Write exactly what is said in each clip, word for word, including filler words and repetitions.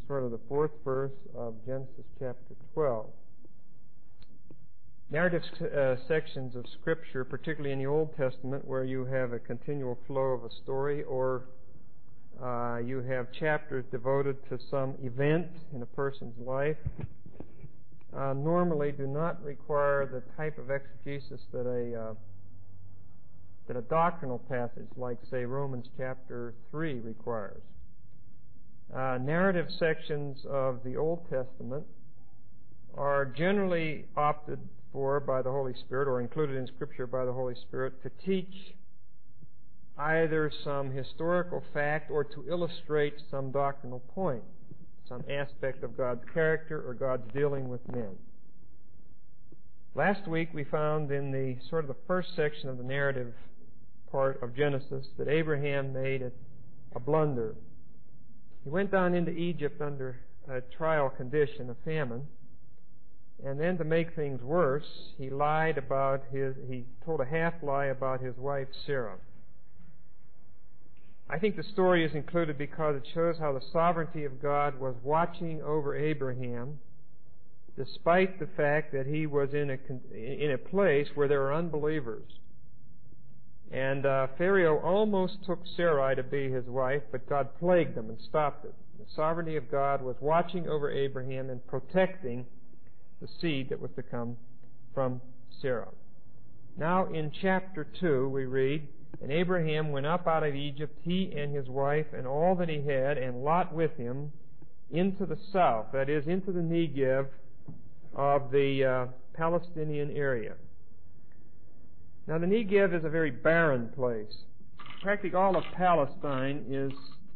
sort of the fourth verse of Genesis chapter twelve. Narrative uh, sections of Scripture, particularly in the Old Testament, where you have a continual flow of a story, or uh, you have chapters devoted to some event in a person's life, uh, normally do not require the type of exegesis that a uh, that a doctrinal passage like, say, Romans chapter three requires. Uh, narrative sections of the Old Testament are generally opted for by the Holy Spirit, or included in Scripture by the Holy Spirit, to teach either some historical fact or to illustrate some doctrinal point, some aspect of God's character or God's dealing with men. Last week we found in the sort of the first section of the narrative part of Genesis that Abraham made a, a blunder. He went down into Egypt under a trial condition, a famine, and then to make things worse, he lied about his, he told a half lie about his wife Sarah. I think the story is included because it shows how the sovereignty of God was watching over Abraham, despite the fact that he was in a, in a place where there were unbelievers. And uh, Pharaoh almost took Sarai to be his wife, but God plagued them and stopped it. The sovereignty of God was watching over Abraham and protecting the seed that was to come from Sarah. Now in chapter two we read, "And Abraham went up out of Egypt, he and his wife and all that he had, and Lot with him, into the south," that is, into the Negev of the uh, Palestinian area. Now the Negev is a very barren place. Practically all of Palestine is,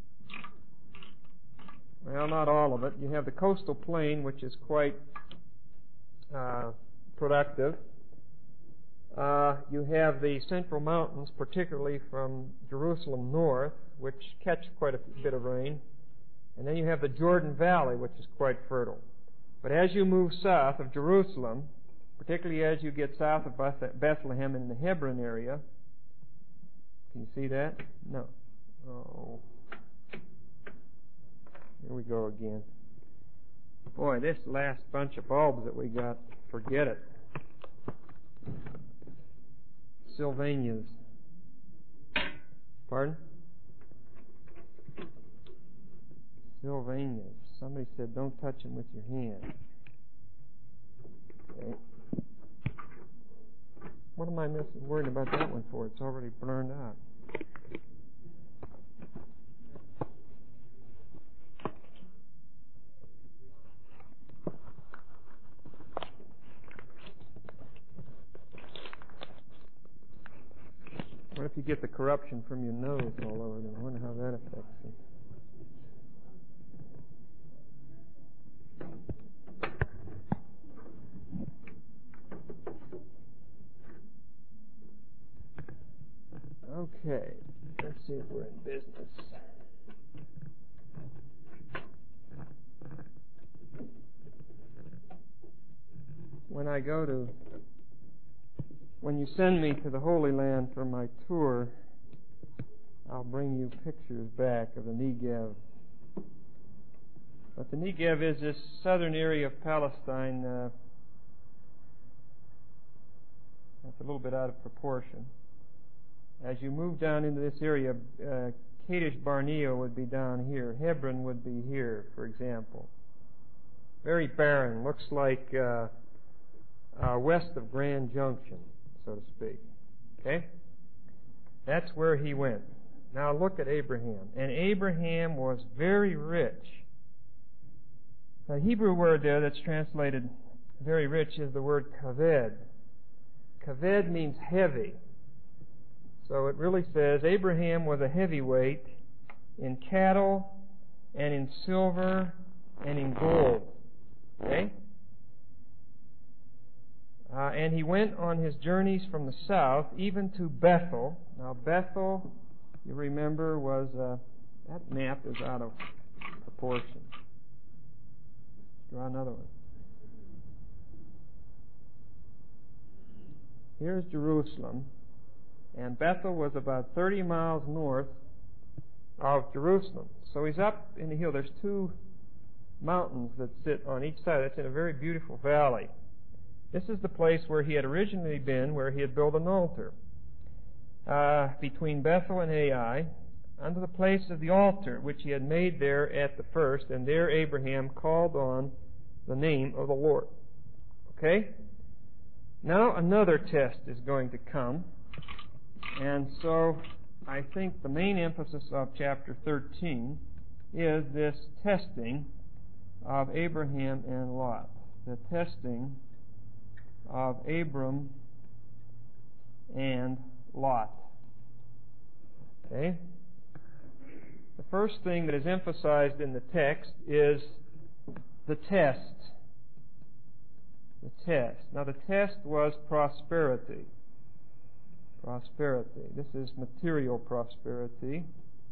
well, not all of it. You have the coastal plain, which is quite uh, productive. Uh, you have the central mountains, particularly from Jerusalem north, which catch quite a bit of rain. And then you have the Jordan Valley, which is quite fertile. But as you move south of Jerusalem, particularly as you get south of Bethlehem in the Hebron area, can you see that? No. Oh. Here we go again. Boy, this last bunch of bulbs that we got, forget it. Sylvanias. Pardon? Sylvanias. Somebody said don't touch them with your hand. Okay. What am I missing, worried about that one for? It's already burned out. What if you get the corruption from your nose all over them? I wonder how that affects you. Okay, let's see if we're in business. When I go to When you send me to the Holy Land for my tour, I'll bring you pictures back of the Negev. But the Negev is this southern area of Palestine uh, that's a little bit out of proportion. As you move down into this area, uh, Kadesh Barnea would be down here. Hebron would be here, for example. Very barren. Looks like uh, uh, west of Grand Junction, so to speak. Okay? That's where he went. Now look at Abraham. And Abraham was very rich. The Hebrew word there that's translated very rich is the word kaved. Kaved means heavy. So it really says Abraham was a heavyweight in cattle and in silver and in gold. Okay? Uh, and he went on his journeys from the south, even to Bethel. Now Bethel, you remember, was, uh, that map is out of proportion. Draw another one. Here's Jerusalem, and Bethel was about thirty miles north of Jerusalem. So he's up in the hill. There's two mountains that sit on each side. That's in a very beautiful valley. This is the place where he had originally been, where he had built an altar. Uh, between Bethel and Ai, unto the place of the altar which he had made there at the first, and there Abraham called on the name of the Lord. Okay? Now another test is going to come, and so I think the main emphasis of chapter thirteen is this testing of Abraham and Lot. The testing of Abram and Lot. Okay? The first thing that is emphasized in the text is the test. The test. Now the test was prosperity. Prosperity. This is material prosperity.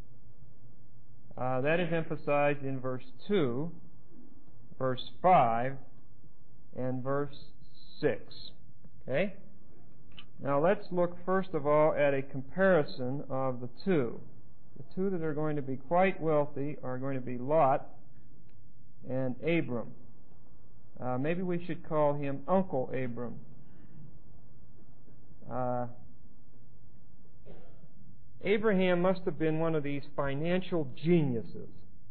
Uh, that is emphasized in verse two, verse five, and verse six. Okay? Now let's look first of all at a comparison of the two. The two that are going to be quite wealthy are going to be Lot and Abram. Uh, maybe we should call him Uncle Abram. Uh, Abraham must have been one of these financial geniuses.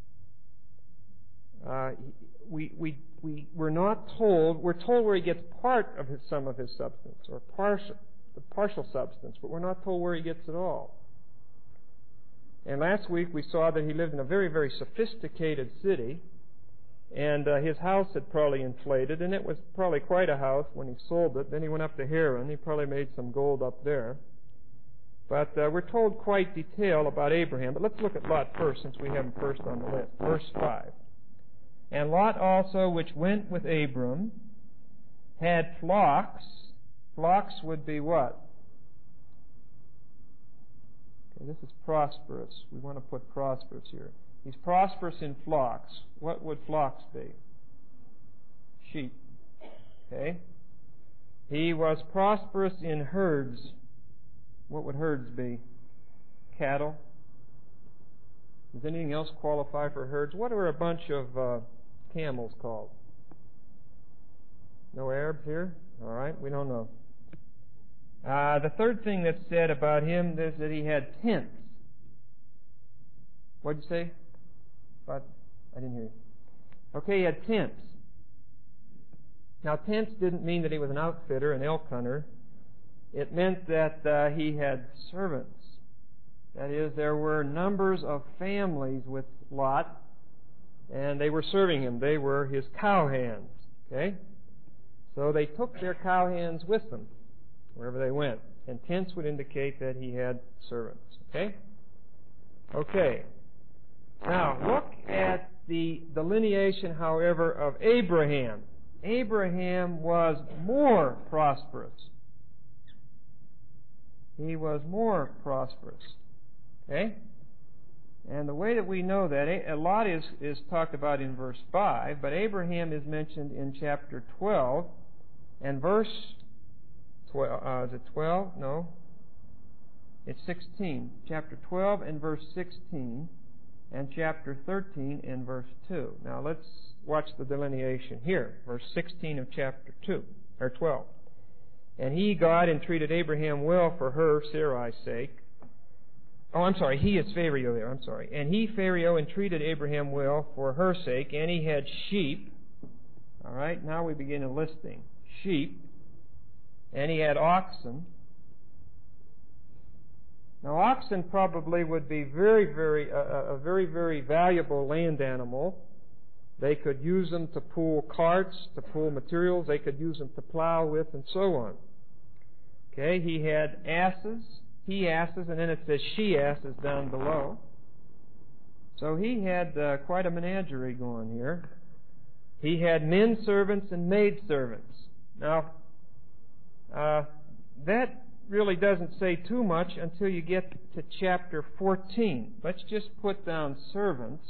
Uh, we, we, we, we're not told, we're told where he gets part of his, some of his substance, or partial, the partial substance, but we're not told where he gets it all. And last week we saw that he lived in a very, very sophisticated city, and uh, his house had probably inflated, and it was probably quite a house when he sold it. Then he went up to Haran. He probably made some gold up there. But uh, we're told quite detail about Abraham. But let's look at Lot first, since we have him first on the list. Verse five. And Lot also, which went with Abram, had flocks. Flocks would be what? Okay, this is prosperous. We want to put prosperous here. He's prosperous in flocks. What would flocks be? Sheep. Okay? He was prosperous in herds. What would herds be? Cattle. Does anything else qualify for herds? What are a bunch of uh, camels called? No Arabs here? All right, we don't know. Uh, the third thing that's said about him is that he had tents. What did you say? But I didn't hear you. Okay, he had tents. Now, tents didn't mean that he was an outfitter, an elk hunter. It meant that uh, he had servants. That is, there were numbers of families with Lot, and they were serving him. They were his cowhands. Okay? So they took their cowhands with them wherever they went. And tents would indicate that he had servants. Okay? Okay. Now, look at the delineation, however, of Abraham. Abraham was more prosperous. He was more prosperous. Okay? And the way that we know that, a lot is, is talked about in verse five, but Abraham is mentioned in chapter twelve, and verse twelve, uh, is it twelve? No. It's sixteen. Chapter twelve and verse sixteen, and chapter thirteen and verse two. Now let's watch the delineation here. Verse sixteen of chapter two, or twelve. And he, God, entreated Abraham well for her, Sarai's sake. Oh, I'm sorry, he is Pharaoh there, I'm sorry. And he, Pharaoh, entreated Abraham well for her sake, and he had sheep. All right, now we begin enlisting. Sheep. And he had oxen. Now, oxen probably would be very, very, uh, a very, very valuable land animal. They could use them to pull carts, to pull materials. They could use them to plow with, and so on. Okay, he had asses, he-asses, and then it says she-asses down below. So he had uh, quite a menagerie going here. He had men servants and maid servants. Now, uh, that really doesn't say too much until you get to chapter fourteen. Let's just put down servants.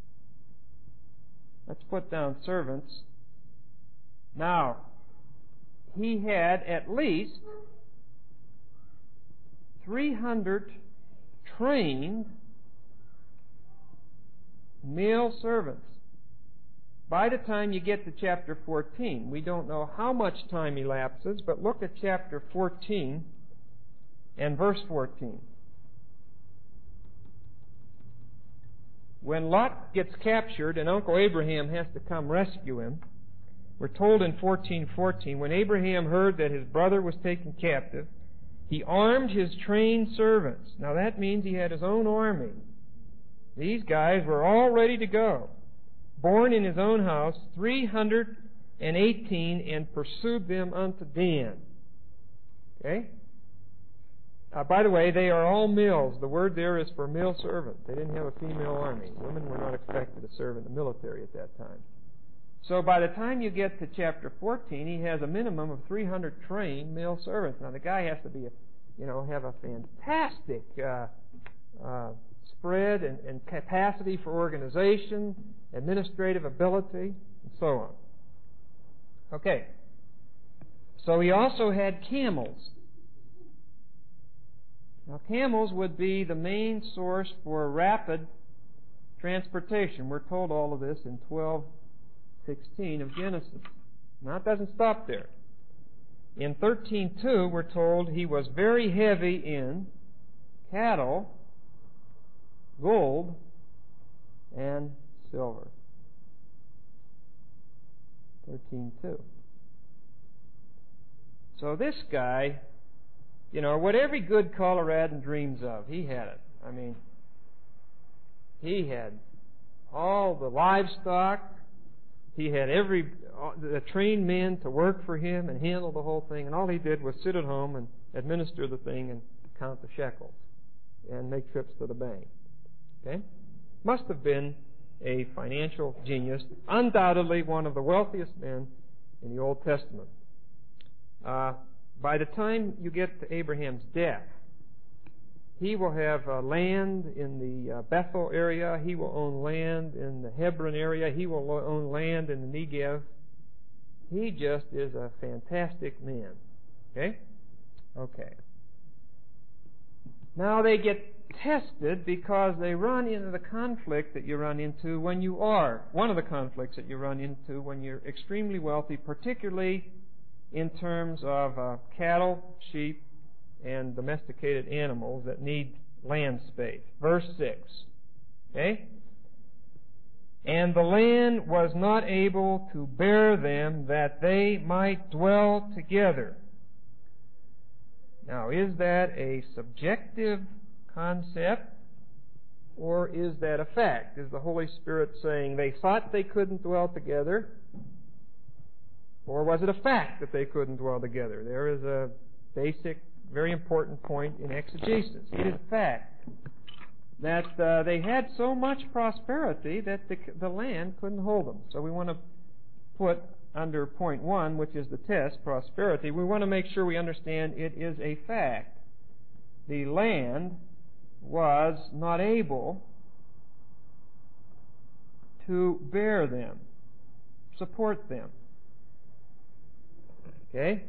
Let's put down servants. Now, he had at least three hundred trained male servants. by the time you get to chapter fourteen, we don't know how much time elapses, but look at chapter fourteen and verse fourteen. When Lot gets captured and Uncle Abraham has to come rescue him, we're told in fourteen fourteen, when Abraham heard that his brother was taken captive, he armed his trained servants. Now that means he had his own army. These guys were all ready to go. Born in his own house, three hundred eighteen, and pursued them unto Dan. Okay? Uh, by the way, they are all males. The word there is for male servant. They didn't have a female army. Women were not expected to serve in the military at that time. So by the time you get to chapter fourteen, he has a minimum of three hundred trained male servants. Now the guy has to be, a, you know, have a fantastic uh, uh, spread and, and capacity for organization, administrative ability, and so on. Okay. So he also had camels. Now camels would be the main source for rapid transportation. We're told all of this in twelve sixteen of Genesis. Now it doesn't stop there. In thirteen two, we're told he was very heavy in cattle, gold, and silver. thirteen two. So this guy, you know, what every good Coloradan dreams of, he had it. I mean, he had all the livestock. He had every the trained men to work for him and handle the whole thing, and all he did was sit at home and administer the thing and count the shekels and make trips to the bank. Okay? Must have been a financial genius, undoubtedly one of the wealthiest men in the Old Testament. Uh, by the time you get to Abraham's death, he will have uh, land in the uh, Bethel area. He will own land in the Hebron area. He will own land in the Negev. He just is a fantastic man. Okay? Okay. Now they get tested because they run into the conflict that you run into when you are, one of the conflicts that you run into when you're extremely wealthy, particularly in terms of uh, cattle, sheep, and domesticated animals that need land space. Verse six. Okay? And the land was not able to bear them that they might dwell together. Now, is that a subjective concept, or is that a fact? Is the Holy Spirit saying they thought they couldn't dwell together, or was it a fact that they couldn't dwell together? There is a basic, very important point in exegesis. It is a fact that uh, they had so much prosperity that the, the land couldn't hold them. So we want to put under point one, which is the test, prosperity, we want to make sure we understand it is a fact. The land was not able to bear them, support them. Okay?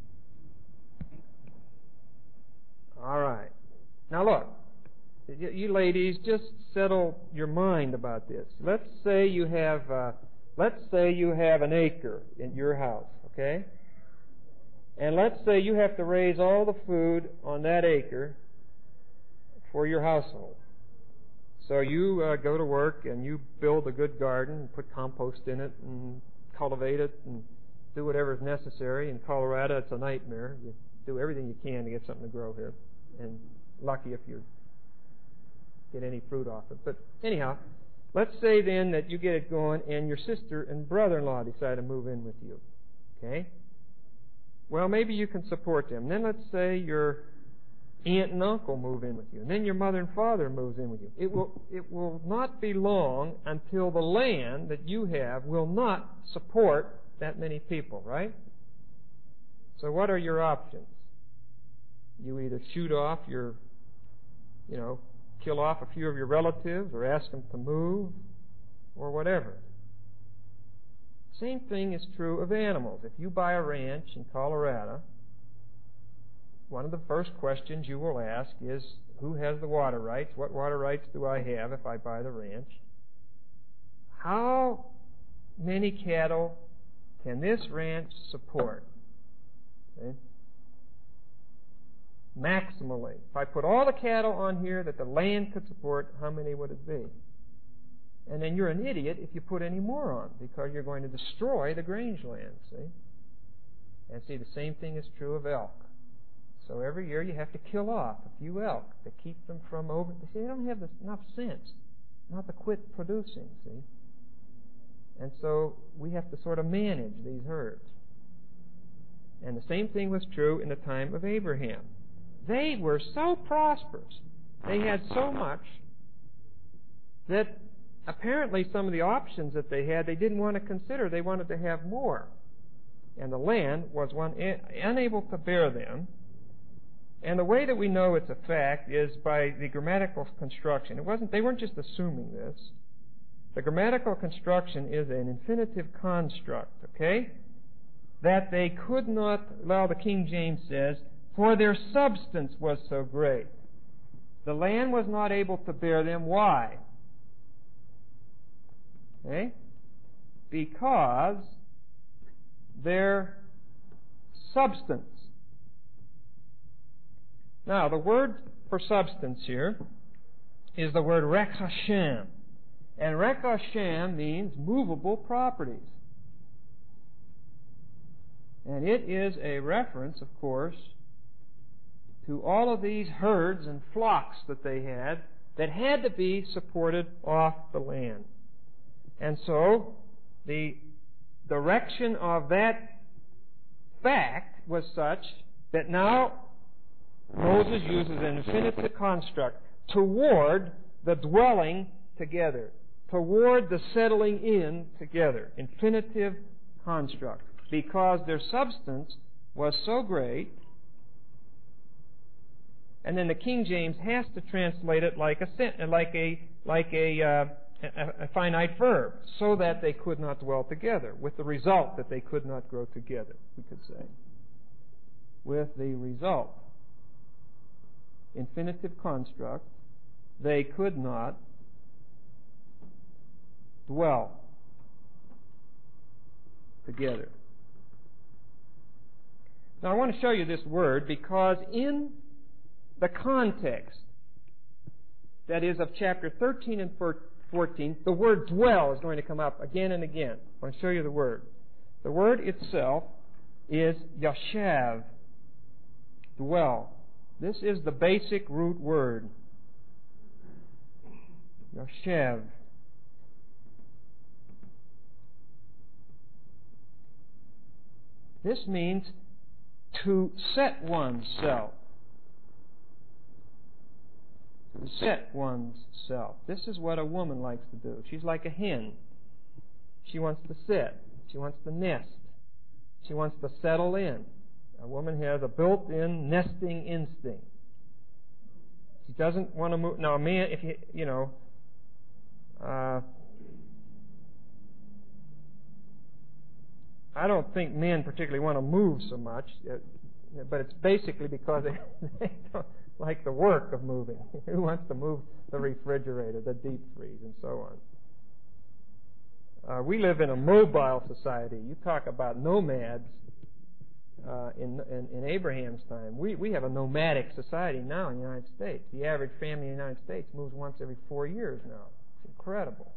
All right. Now look, you ladies, just settle your mind about this. Let's say you have, uh, let's say you have an acre in your house, okay? And let's say you have to raise all the food on that acre for your household. So you uh, go to work and you build a good garden and put compost in it and cultivate it and do whatever is necessary. In Colorado, it's a nightmare. You do everything you can to get something to grow here. And lucky if you get any fruit off it. But anyhow, let's say then that you get it going and your sister and brother-in-law decide to move in with you. Okay? Well, maybe you can support them. Then let's say your aunt and uncle move in with you. And then your mother and father moves in with you. It will, it will not be long until the land that you have will not support that many people, right? So what are your options? You either shoot off your, you know, kill off a few of your relatives or ask them to move or whatever. Same thing is true of animals. If you buy a ranch in Colorado, one of the first questions you will ask is, who has the water rights? What water rights do I have if I buy the ranch? How many cattle can this ranch support? Okay? Maximally. If I put all the cattle on here that the land could support, how many would it be? And then you're an idiot if you put any more on, because you're going to destroy the grange land, see? And see, the same thing is true of elk. So every year you have to kill off a few elk to keep them from over... See, they don't have enough sense not to quit producing, see? And so we have to sort of manage these herds. And the same thing was true in the time of Abraham. They were so prosperous, they had so much, that apparently some of the options that they had, they didn't want to consider. They wanted to have more. And the land was one unable to bear them. And the way that we know it's a fact is by the grammatical construction. It wasn't, they weren't just assuming this. The grammatical construction is an infinitive construct, okay? That they could not, well, the King James says, for their substance was so great. The land was not able to bear them. Why? Okay? Because their substance. Now, the word for substance here is the word rekashem. And rekashem means movable properties. And it is a reference, of course, to all of these herds and flocks that they had that had to be supported off the land. And so, the direction of that fact was such that now Moses uses an infinitive construct toward the dwelling together, toward the settling in together. Infinitive construct. Because their substance was so great. And then the King James has to translate it like a like a like a, uh, a, a finite verb, so that they could not dwell together, with the result that they could not grow together, we could say. With the result, infinitive construct, they could not dwell together. Now I want to show you this word because in the context, that is, of chapter thirteen and fourteen, the word dwell is going to come up again and again. I want to show you the word. The word itself is yashav, dwell. This is the basic root word. Yashav. This means to set oneself. To set oneself. This is what a woman likes to do. She's like a hen. She wants to sit. She wants to nest. She wants to settle in. A woman has a built-in nesting instinct. She doesn't want to move. Now, a man, if you, you know, uh, I don't think men particularly want to move so much, uh, but it's basically because they, they don't like the work of moving. Who wants to move the refrigerator, the deep freeze, and so on? Uh, we live in a mobile society. You talk about nomads uh, in, in, in Abraham's time. We, we have a nomadic society now in the United States. The average family in the United States moves once every four years now. It's incredible.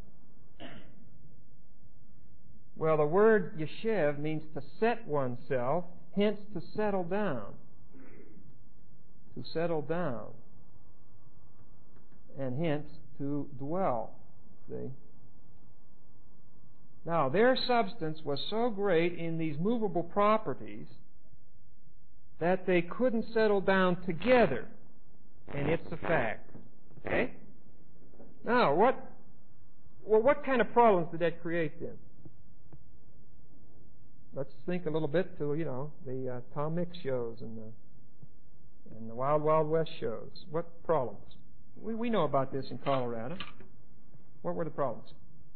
Well, the word yeshiv means to set oneself, hence to settle down. To settle down. And hence to dwell. See? Now, their substance was so great in these movable properties that they couldn't settle down together. And it's a fact. Okay? Now, what, well, what kind of problems did that create then? Let's think a little bit to, you know, the uh, Tom Mix shows and the, and the Wild Wild West shows. What problems? We, we know about this in Colorado. What were the problems?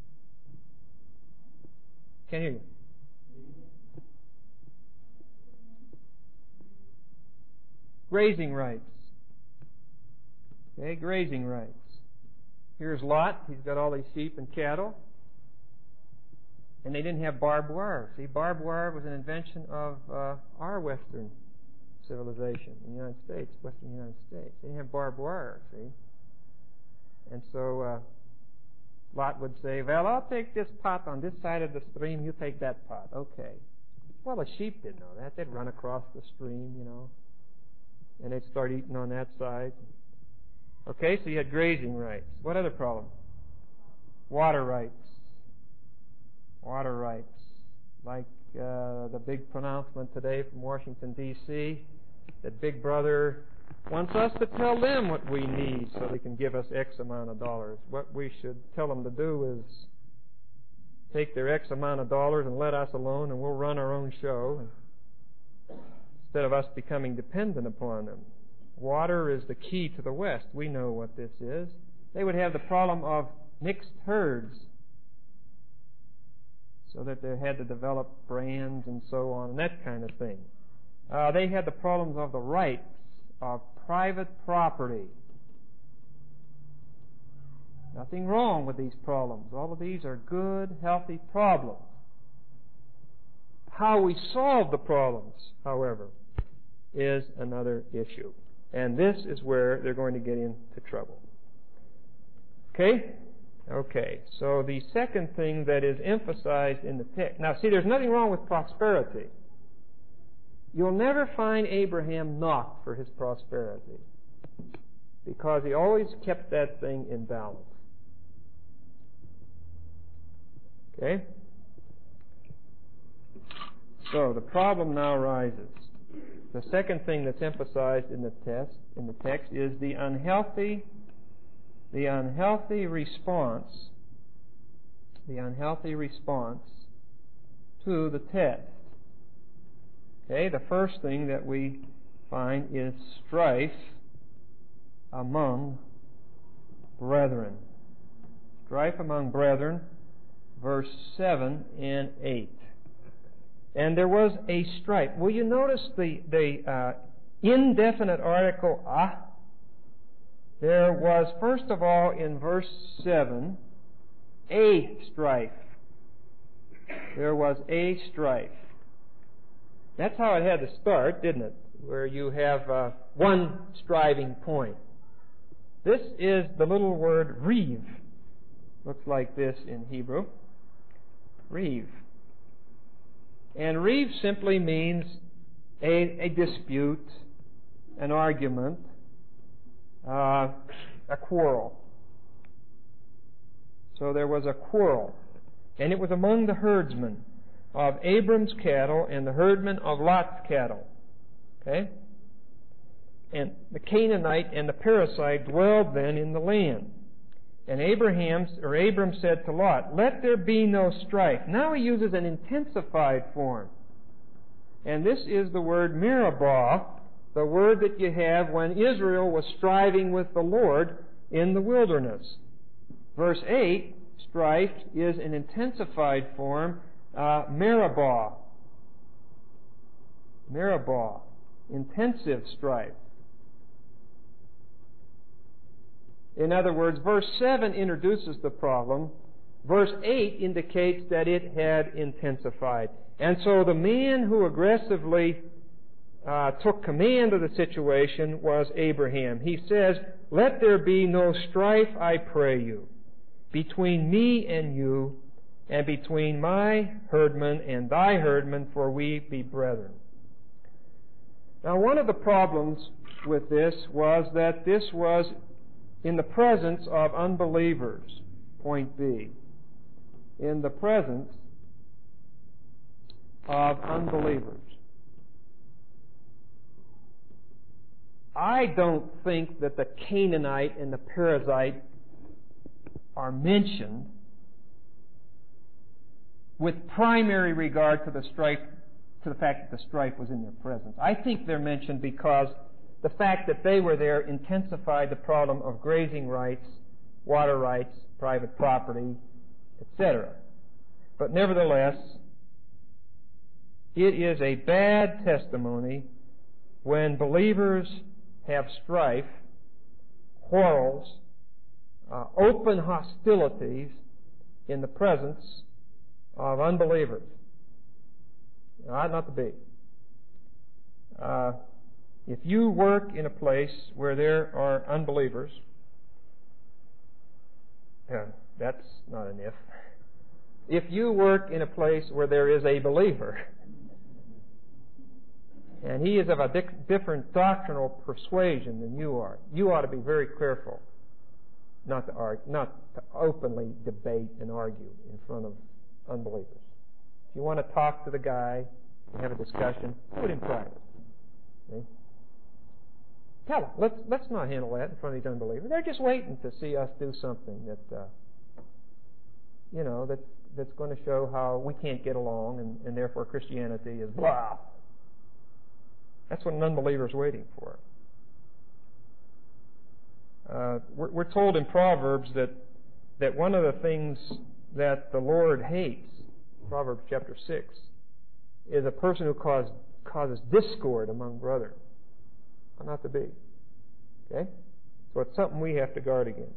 Can't hear you. Grazing rights. Okay, grazing rights. Here's Lot. He's got all these sheep and cattle. And they didn't have barbed wire. See, barbed wire was an invention of uh, our Western civilization in the United States, Western United States. They didn't have barbed wire, see. And so uh, Lot would say, well, I'll take this pot on this side of the stream, you take that pot. Okay. Well, the sheep didn't know that. They'd run across the stream, you know, and they'd start eating on that side. Okay, so you had grazing rights. What other problem? Water rights. Water rights. Like uh, the big pronouncement today from Washington, D C, that Big Brother wants us to tell them what we need so they can give us X amount of dollars. What we should tell them to do is take their X amount of dollars and let us alone, and we'll run our own show instead of us becoming dependent upon them. Water is the key to the West. We know what this is. They would have the problem of mixed herds, so that they had to develop brands and so on, and that kind of thing. Uh, they had the problems of the rights of private property. Nothing wrong with these problems. All of these are good, healthy problems. How we solve the problems, however, is another issue. And this is where they're going to get into trouble. Okay? Okay. So the second thing that is emphasized in the text. Now, see, there's nothing wrong with prosperity. You'll never find Abraham knocked for his prosperity, because he always kept that thing in balance. Okay? So the problem now arises. The second thing that's emphasized in the test in the text is the unhealthy the unhealthy response the unhealthy response to the test. Okay, the first thing that we find is strife among brethren. Strife among brethren, verse seven and eight. And there was a strife. Will you notice the, the uh, indefinite article ah? There was, first of all, in verse seven, a strife. There was a strife. That's how it had to start, didn't it? Where you have uh, one striving point. This is the little word reeve. Looks like this in Hebrew. Reeve. And reeve simply means a, a dispute, an argument, uh, a quarrel. So there was a quarrel. And it was among the herdsmen of Abram's cattle and the herdmen of Lot's cattle. Okay? And the Canaanite and the Perizzite dwelled then in the land. And Abraham, or Abram said to Lot, let there be no strife. Now he uses an intensified form. And this is the word meribah, the word that you have when Israel was striving with the Lord in the wilderness. Verse eight, strife is an intensified form, uh, meribah. Meribah, intensive strife. In other words, verse seven introduces the problem. Verse eight indicates that it had intensified. And so the man who aggressively uh, took command of the situation was Abraham. He says, let there be no strife, I pray you, between me and you, and between my herdmen and thy herdmen, for we be brethren. Now, one of the problems with this was that this was in the presence of unbelievers, point B. In the presence of unbelievers. I don't think that the Canaanite and the Perizzite are mentioned with primary regard to the strife, to the fact that the strife was in their presence. I think they're mentioned because the fact that they were there intensified the problem of grazing rights, water rights, private property, et cetera. But nevertheless, it is a bad testimony when believers have strife, quarrels, uh, open hostilities in the presence of unbelievers. It ought not to be. Uh, if you work in a place where there are unbelievers, uh, that's not an if. If you work in a place where there is a believer, and he is of a di- different doctrinal persuasion than you are, you ought to be very careful not to argue, not to openly debate and argue in front of unbelievers. If you want to talk to the guy and have a discussion, do it in private. Okay? Tell them, let's let's not handle that in front of these unbelievers. They're just waiting to see us do something that, uh, you know, that's that's going to show how we can't get along, and, and therefore Christianity is blah. That's what an unbeliever is waiting for. Uh, we're, we're told in Proverbs that that one of the things that the Lord hates, Proverbs chapter six, is a person who cause, causes discord among brethren. Ought not to be. Okay? So it's something we have to guard against.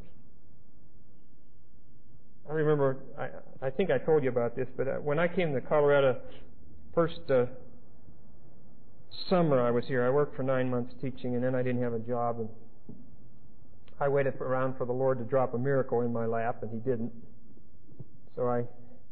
I remember, I, I think I told you about this, but when I came to Colorado, first uh, summer I was here, I worked for nine months teaching, and then I didn't have a job, and I waited for, around for the Lord to drop a miracle in my lap, and He didn't. So I,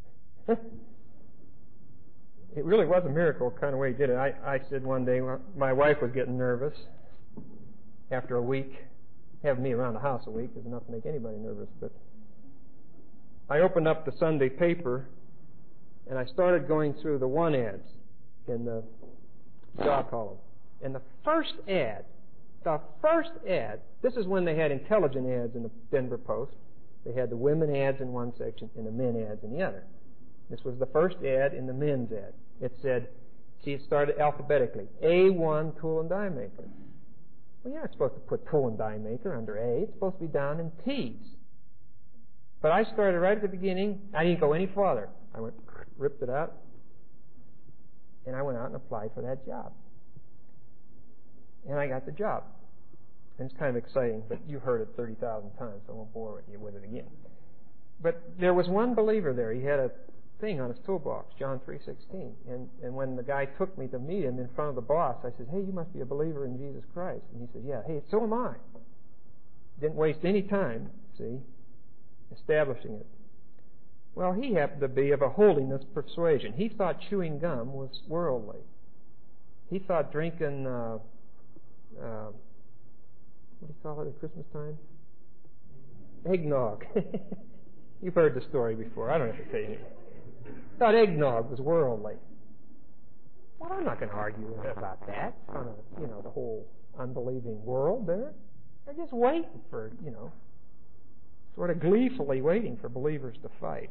it really was a miracle, kind of way He did it. I, I said one day, my wife was getting nervous after a week. Having me around the house a week is enough to make anybody nervous, but I opened up the Sunday paper, and I started going through the one ads in the job column. And the first ad, the first ad, this is when they had intelligent ads in the Denver Post. They had the women ads in one section and the men ads in the other. This was the first ad in the men's ad. It said, see, it started alphabetically. A one tool and die maker. Well, you're not supposed to put tool and die maker under A. It's supposed to be down in T's. But I started right at the beginning. I didn't go any farther. I went, ripped it out, and I went out and applied for that job. And I got the job. And it's kind of exciting, but you heard it thirty thousand times, so I won't bore you with it again. But there was one believer there. He had a thing on his toolbox, John three sixteen. And, and when the guy took me to meet him in front of the boss, I said, hey, you must be a believer in Jesus Christ. And he said, yeah. Hey, so am I. Didn't waste any time, see, establishing it. Well, he happened to be of a holiness persuasion. He thought chewing gum was worldly. He thought drinking, uh, uh, what do you call it at Christmas time? Eggnog. You've heard the story before. I don't have to tell you anything. Thought eggnog was worldly. Well, I'm not going to argue about that in front of, you know, the whole unbelieving world there. They're just waiting for, you know, sort of gleefully waiting for believers to fight.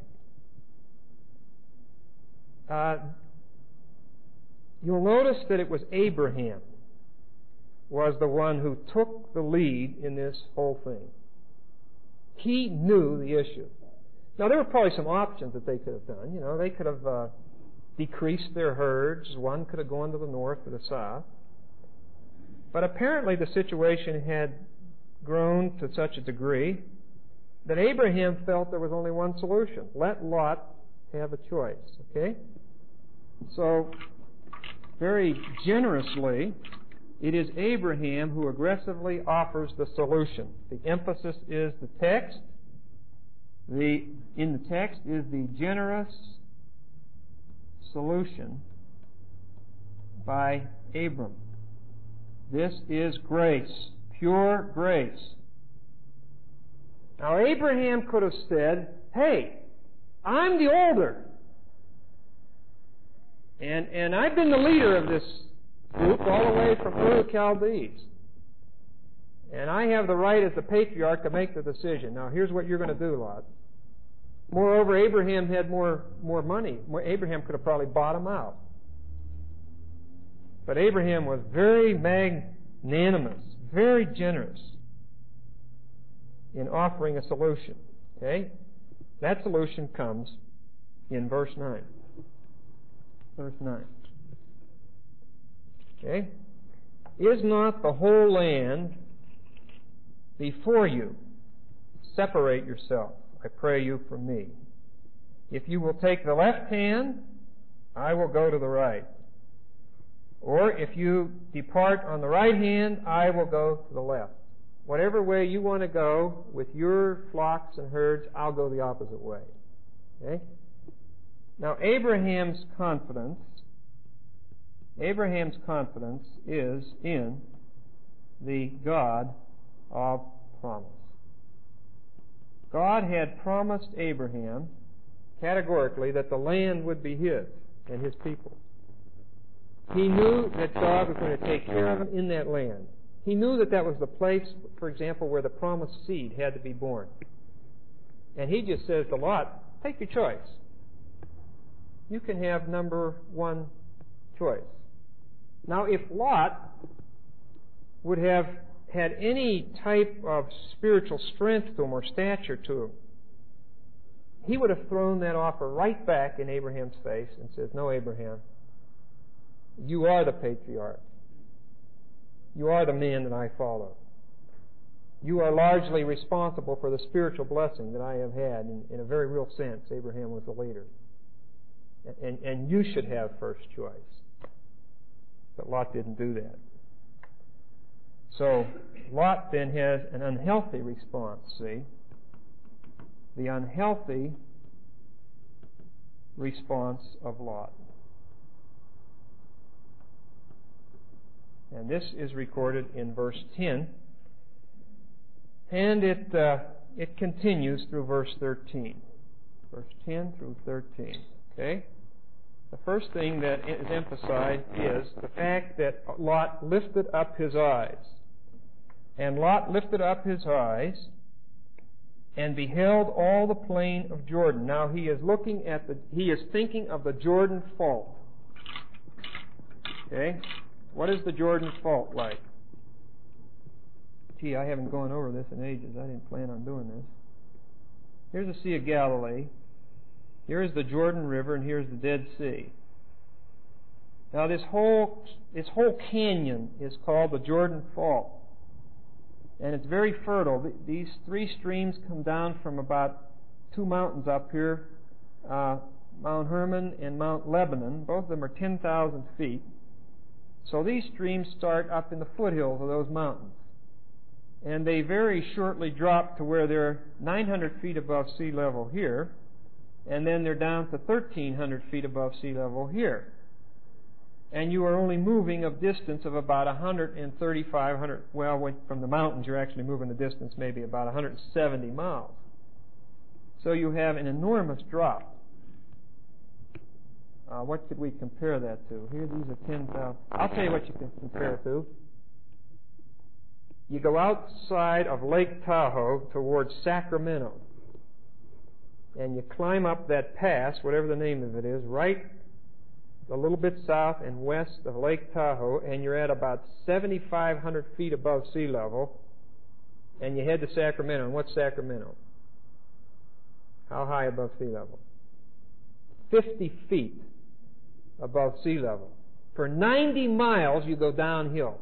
Uh, you'll notice that it was Abraham was the one who took the lead in this whole thing. He knew the issue. Now, there were probably some options that they could have done. You know, they could have uh, decreased their herds. One could have gone to the north or the south. But apparently the situation had grown to such a degree that Abraham felt there was only one solution. Let Lot have a choice, okay? So, very generously, it is Abraham who aggressively offers the solution. The emphasis is the text. The, in the text is the generous solution by Abram. This is grace, pure grace. Now, Abraham could have said, hey, I'm the older, and, and I've been the leader of this group all the way from Ur of Chaldees. And I have the right as the patriarch to make the decision. Now, here's what you're going to do, Lot. Moreover, Abraham had more, more money. Abraham could have probably bought him out. But Abraham was very magnanimous, very generous in offering a solution. Okay? That solution comes in verse nine. Verse nine. Okay? Is not the whole land before you? Separate yourself, I pray you, from me. If you will take the left hand, I will go to the right. Or if you depart on the right hand, I will go to the left. Whatever way you want to go with your flocks and herds, I'll go the opposite way. Okay? Now, Abraham's confidence, Abraham's confidence is in the God of promise. God had promised Abraham categorically that the land would be his and his people. He knew that God was going to take care of him in that land. He knew that that was the place, for example, where the promised seed had to be born. And he just says to Lot, take your choice. You can have number one choice. Now, if Lot would have had any type of spiritual strength to him or stature to him, he would have thrown that offer right back in Abraham's face and says, no, Abraham, you are the patriarch. You are the man that I follow. You are largely responsible for the spiritual blessing that I have had. In, in a very real sense, Abraham was the leader. And, and you should have first choice. But Lot didn't do that. So Lot then has an unhealthy response, see? The unhealthy response of Lot. And this is recorded in verse ten. And it uh, it continues through verse thirteen. Verse ten through thirteen. Okay? The first thing that is emphasized is the fact that Lot lifted up his eyes. And Lot lifted up his eyes and beheld all the plain of Jordan. Now he is looking at the, he is thinking of the Jordan Fault. Okay? What is the Jordan Fault like? Gee, I haven't gone over this in ages. I didn't plan on doing this. Here's the Sea of Galilee. Here's the Jordan River, and here's the Dead Sea. Now this whole this whole canyon is called the Jordan Fault. And it's very fertile. These three streams come down from about two mountains up here, uh, Mount Hermon and Mount Lebanon. Both of them are ten thousand feet. So these streams start up in the foothills of those mountains. And they very shortly drop to where they're nine hundred feet above sea level here. And then they're down to thirteen hundred feet above sea level here. And you are only moving a distance of about one hundred thirty-five, one hundred, well, when, from the mountains you're actually moving the distance maybe about one hundred seventy miles. So you have an enormous drop. Uh, what could we compare that to? Here, these are ten thousand. I'll tell you what you can compare it to. You go outside of Lake Tahoe towards Sacramento, and you climb up that pass, whatever the name of it is, right a little bit south and west of Lake Tahoe, and you're at about seventy-five hundred feet above sea level, and you head to Sacramento. And what's Sacramento? How high above sea level? fifty feet above sea level. For ninety miles, you go downhill.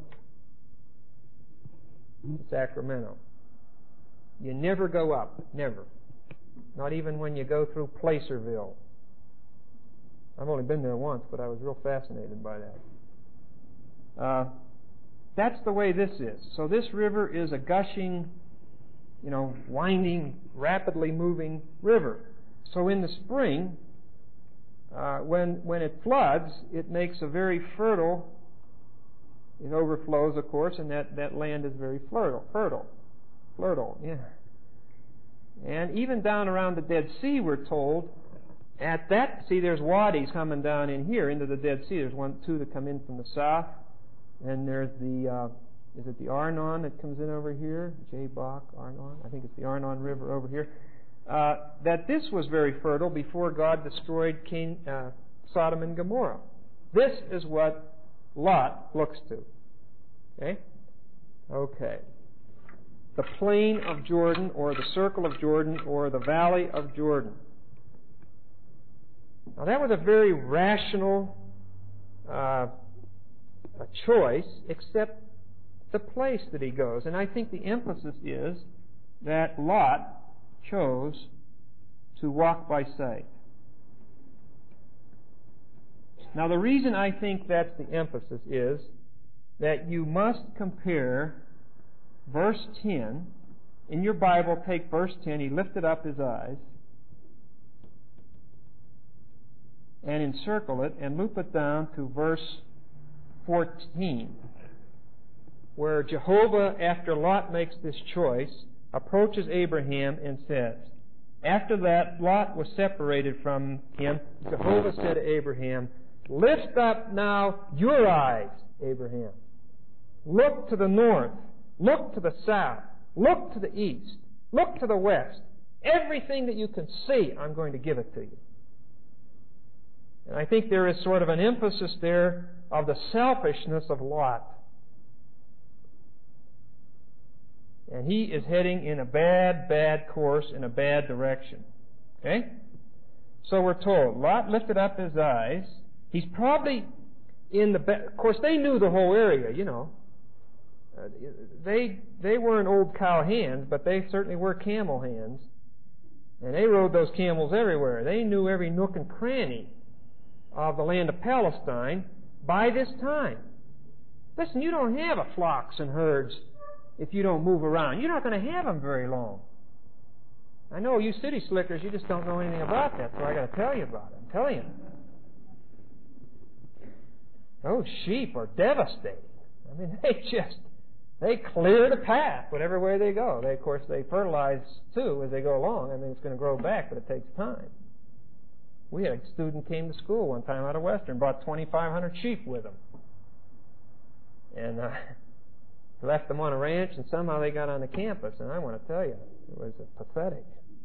Sacramento. You never go up. Never. Not even when you go through Placerville. I've only been there once, but I was real fascinated by that. Uh, that's the way this is. So this river is a gushing, you know, winding, rapidly moving river. So in the spring, uh, when when it floods, it makes a very fertile. It overflows, of course, and that, that land is very fertile. Fertile. Fertile, yeah. And even down around the Dead Sea, we're told, at that, see, there's wadis coming down in here into the Dead Sea. There's one, two that come in from the south. And there's the, uh, is it the Arnon that comes in over here? Jabbok, Arnon? I think it's the Arnon River over here. Uh, that this was very fertile before God destroyed King, uh, Sodom and Gomorrah. This is what Lot looks to. Okay? Okay. The plain of Jordan, or the circle of Jordan, or the valley of Jordan. Now that was a very rational uh, a choice, except the place that he goes. And I think the emphasis is that Lot chose to walk by sight. Now, the reason I think that's the emphasis is that you must compare verse ten. In your Bible, take verse ten. He lifted up his eyes and encircle it and loop it down to verse fourteen, where Jehovah, after Lot makes this choice, approaches Abraham and says, after that Lot was separated from him, Jehovah said to Abraham, lift up now your eyes, Abraham. Look to the north. Look to the south. Look to the east. Look to the west. Everything that you can see, I'm going to give it to you. And I think there is sort of an emphasis there of the selfishness of Lot. And he is heading in a bad, bad course, in a bad direction. Okay? So we're told, Lot lifted up his eyes. He's probably in the... Ba- of course, they knew the whole area, you know. Uh, they they weren't old cow hands, but they certainly were camel hands. And they rode those camels everywhere. They knew every nook and cranny of the land of Palestine by this time. Listen, you don't have a flocks and herds if you don't move around. You're not going to have them very long. I know you city slickers, you just don't know anything about that, so I got to tell you about it. I'm telling you. Those sheep are devastating. I mean, they just, they clear the path whatever way they go. They, of course, they fertilize, too, as they go along. I mean, it's going to grow back, but it takes time. We had a student came to school one time out of Western, brought twenty-five hundred sheep with him. And uh, left them on a ranch, and somehow they got on the campus. And I want to tell you, it was pathetic.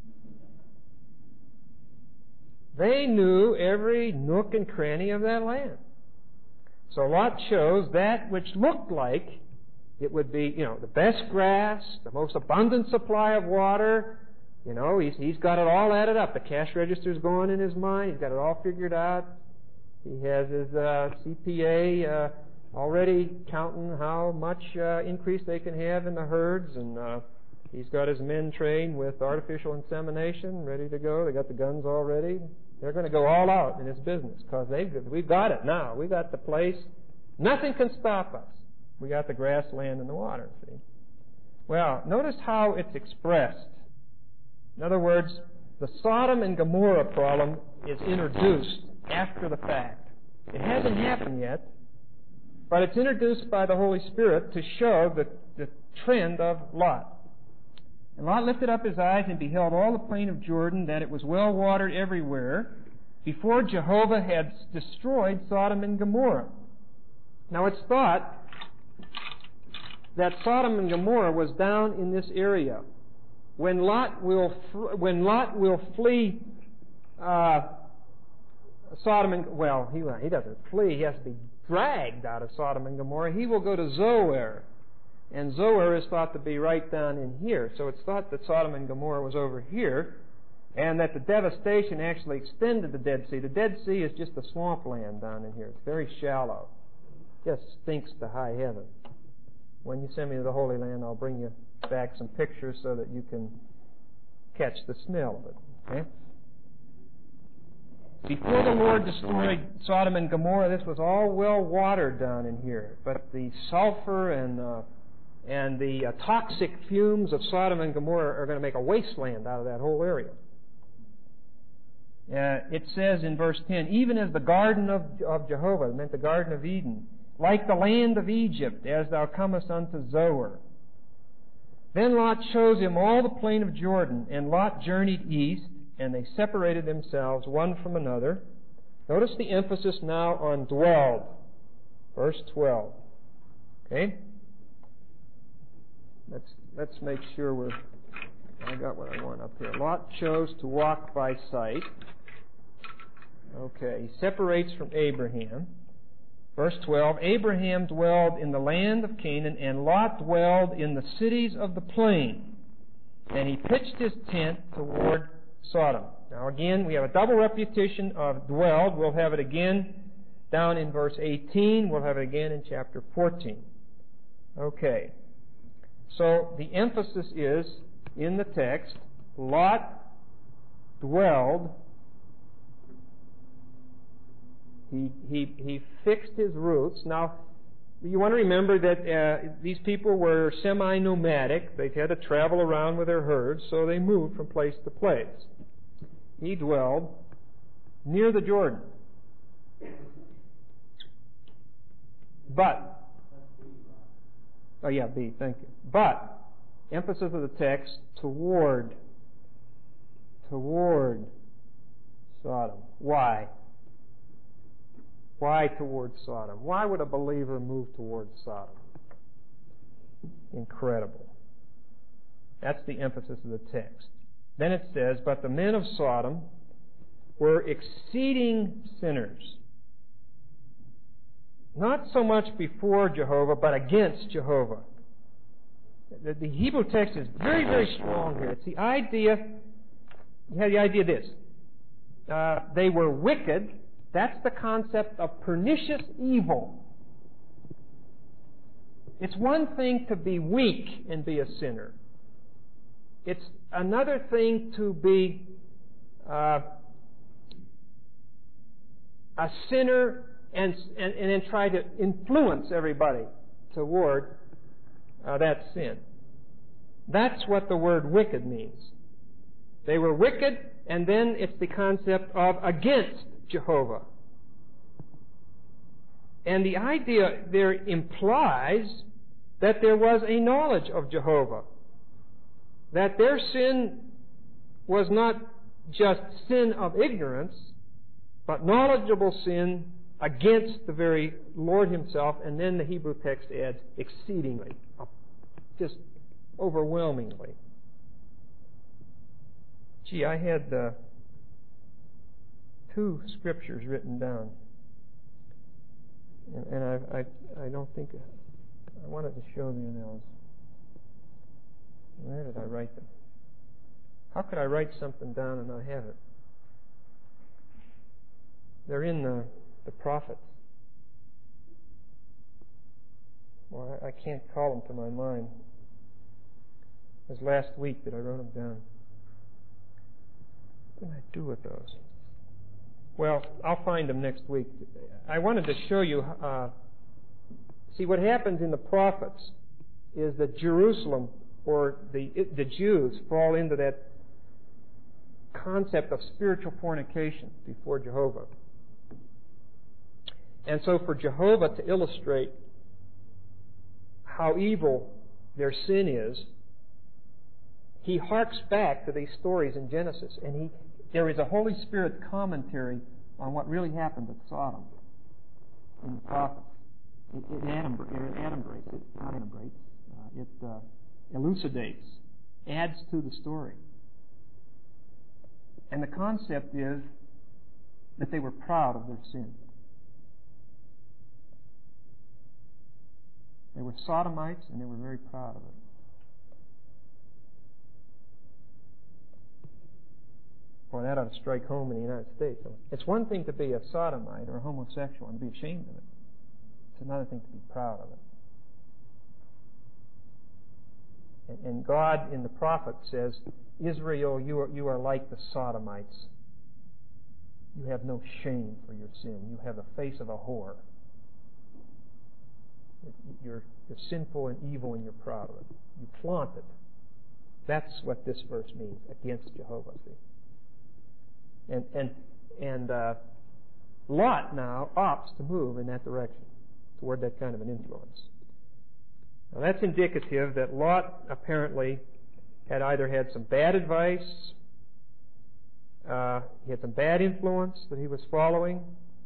They knew every nook and cranny of that land. So Lot chose that which looked like it would be, you know, the best grass, the most abundant supply of water. You know, he's, he's got it all added up. The cash register's going in his mind. He's got it all figured out. He has his uh, C P A uh, already counting how much uh, increase they can have in the herds, and uh, he's got his men trained with artificial insemination, ready to go. They got the guns all ready. They're going to go all out in this business because they've we've got it now. We got the place. Nothing can stop us. We got the grass, land, and the water. See? Well, notice how it's expressed. In other words, the Sodom and Gomorrah problem is introduced after the fact. It hasn't happened yet, but it's introduced by the Holy Spirit to show the, the trend of Lot. And Lot lifted up his eyes and beheld all the plain of Jordan, that it was well watered everywhere, before Jehovah had destroyed Sodom and Gomorrah. Now it's thought that Sodom and Gomorrah was down in this area. When Lot will when Lot will flee uh, Sodom and well, he he doesn't flee. He has to be dragged out of Sodom and Gomorrah. He will go to Zoar, and Zoar is thought to be right down in here. So it's thought that Sodom and Gomorrah was over here, and that the devastation actually extended the Dead Sea. The Dead Sea is just a swampland down in here. It's very shallow. Just stinks to high heaven. When you send me to the Holy Land, I'll bring you back some pictures so that you can catch the smell of it. Okay? Before the Lord destroyed Sodom and Gomorrah, this was all well watered down in here. But the sulfur and uh, and the uh, toxic fumes of Sodom and Gomorrah are going to make a wasteland out of that whole area. Uh, it says in verse ten, even as the garden of, of Jehovah, it meant the Garden of Eden, like the land of Egypt, as thou comest unto Zoar. Then Lot chose him all the plain of Jordan, and Lot journeyed east, and they separated themselves one from another. Notice the emphasis now on dwelled. Verse twelve. Okay? Let's let's make sure we're I got what I want up here. Lot chose to walk by sight. Okay, he separates from Abraham. Verse twelve, Abraham dwelled in the land of Canaan, and Lot dwelled in the cities of the plain. And he pitched his tent toward Sodom. Now again, we have a double repetition of dwelled. We'll have it again down in verse eighteen. We'll have it again in chapter fourteen. Okay. So the emphasis is, in the text, Lot dwelled He, he, he fixed his roots. Now, you want to remember that uh, these people were semi-nomadic. They had to travel around with their herds, so they moved from place to place. He dwelled near the Jordan. But, oh yeah, B, thank you. But, emphasis of the text, toward, toward Sodom. Why? Why toward Sodom? Why would a believer move toward Sodom? Incredible. That's the emphasis of the text. Then it says, but the men of Sodom were exceeding sinners. Not so much before Jehovah, but against Jehovah. The, the Hebrew text is very, very strong here. It's the idea, you have the idea of this. Uh, they were wicked. That's the concept of pernicious evil. It's one thing to be weak and be a sinner. It's another thing to be uh, a sinner and, and, and then try to influence everybody toward uh, that sin. That's what the word wicked means. They were wicked, and then it's the concept of against Jehovah. And the idea there implies that there was a knowledge of Jehovah. That their sin was not just sin of ignorance, but knowledgeable sin against the very Lord Himself. And then the Hebrew text adds exceedingly, just overwhelmingly. Gee, I had uh, two scriptures written down. And, and I, I, I don't think, I wanted to show you those. Where did I write them? How could I write something down and not have it? They're in the, the prophets. Well, I, I can't call them to my mind. It was last week that I wrote them down. What did I do with those? Well, I'll find them next week. I wanted to show you, uh, see what happens in the prophets is that Jerusalem or the the Jews fall into that concept of spiritual fornication before Jehovah. And so for Jehovah to illustrate how evil their sin is, He harks back to these stories in Genesis, and he there is a Holy Spirit commentary on what really happened at Sodom in the prophets. It, it, adumbrates, it adumbrates, it, not adumbrates, uh, it uh, elucidates, adds to the story. And the concept is that they were proud of their sin. They were sodomites, and they were very proud of it. Boy, that ought to strike home in the United States. It's one thing to be a sodomite or a homosexual and to be ashamed of it. It's another thing to be proud of it. And, and God in the prophet says, Israel, you are, you are like the sodomites. You have no shame for your sin. You have the face of a whore. You're, you're sinful and evil and you're proud of it. You flaunt it. That's what this verse means, against Jehovah, see. And and and uh, Lot now opts to move in that direction, toward that kind of an influence. Now that's indicative that Lot apparently had either had some bad advice, uh, he had some bad influence that he was following.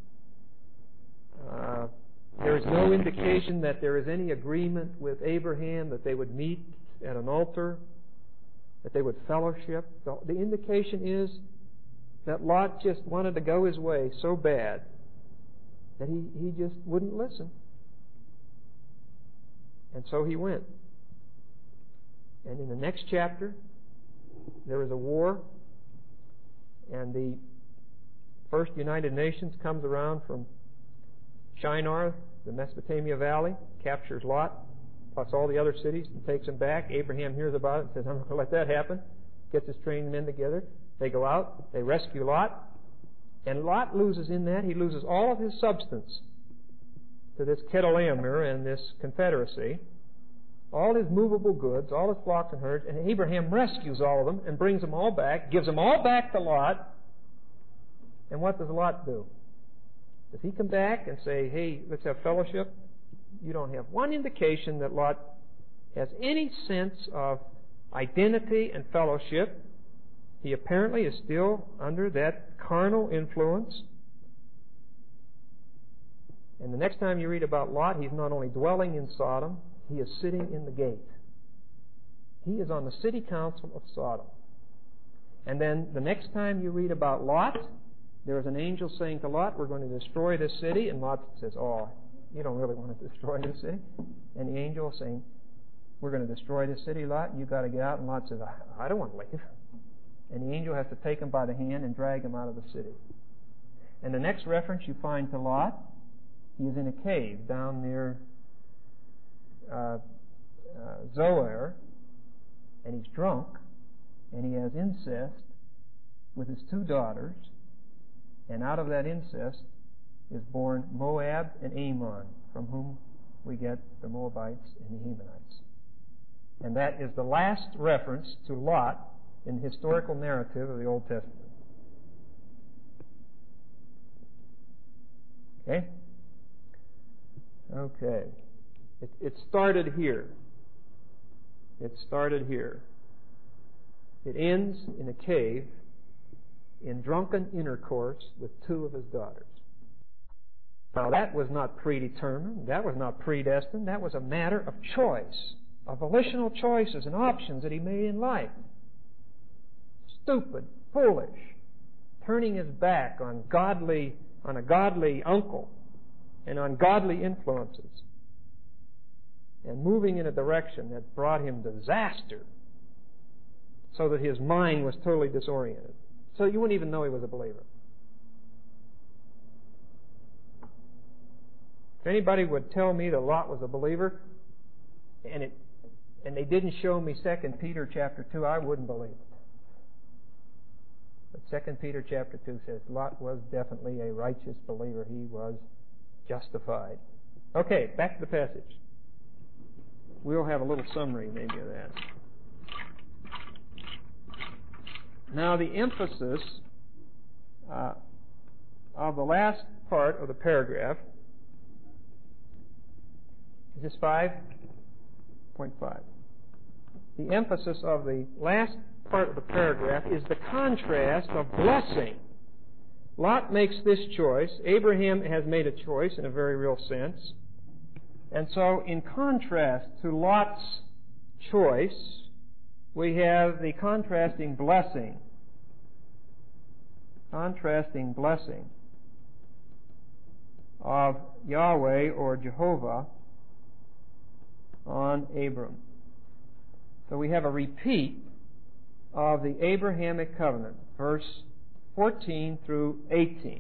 Uh, there is no indication that there is any agreement with Abraham that they would meet at an altar, that they would fellowship. The, the indication is that Lot just wanted to go his way so bad that he, he just wouldn't listen. And so he went. And in the next chapter, there is a war, and the first United Nations comes around from Shinar, the Mesopotamia Valley, captures Lot, plus all the other cities, and takes them back. Abraham hears about it and says, I'm not going to let that happen. Gets his trained men together. They go out, they rescue Lot, And Lot loses in that. He loses all of his substance to this Chedorlaomer and this confederacy, all his movable goods, all his flocks and herds, and Abraham rescues all of them and brings them all back, gives them all back to Lot. And what does Lot do? Does he come back and say, hey, let's have fellowship? You don't have one indication that Lot has any sense of identity and fellowship. He apparently is still under that carnal influence. And the next time you read about Lot, he's not only dwelling in Sodom, he is sitting in the gate. He is on the city council of Sodom. And then the next time you read about Lot, there is an angel saying to Lot, we're going to destroy this city. And Lot says, oh, you don't really want to destroy this city. And the angel is saying, we're going to destroy this city, Lot. You've got to get out. And Lot says, I don't want to leave. And the angel has to take him by the hand and drag him out of the city. And the next reference you find to Lot, he is in a cave down near uh, uh, Zoar, and he's drunk, and he has incest with his two daughters, and out of that incest is born Moab and Ammon, from whom we get the Moabites and the Ammonites. And that is the last reference to Lot in the historical narrative of the Old Testament. Okay? Okay. It, it started here. It started here. It ends in a cave in drunken intercourse with two of his daughters. Now that was not predetermined. That was not predestined. That was a matter of choice, of volitional choices and options that he made in life. Stupid, foolish, turning his back on godly, on a godly uncle and on godly influences, and moving in a direction that brought him disaster, so that his mind was totally disoriented. So you wouldn't even know he was a believer. If anybody would tell me that Lot was a believer, and it, and they didn't show me Second Peter chapter two, I wouldn't believe it. But Second Peter chapter two says Lot was definitely a righteous believer. He was justified. Okay, back to the passage. We'll have a little summary maybe of that. Now the emphasis uh, of the last part of the paragraph, is this five point five? The emphasis of the last part of the paragraph is the contrast of blessing. Lot makes this choice. Abraham has made a choice in a very real sense. And so in contrast to Lot's choice, we have the contrasting blessing. Contrasting blessing of Yahweh or Jehovah on Abram. So we have a repeat of the Abrahamic covenant, verse fourteen through eighteen.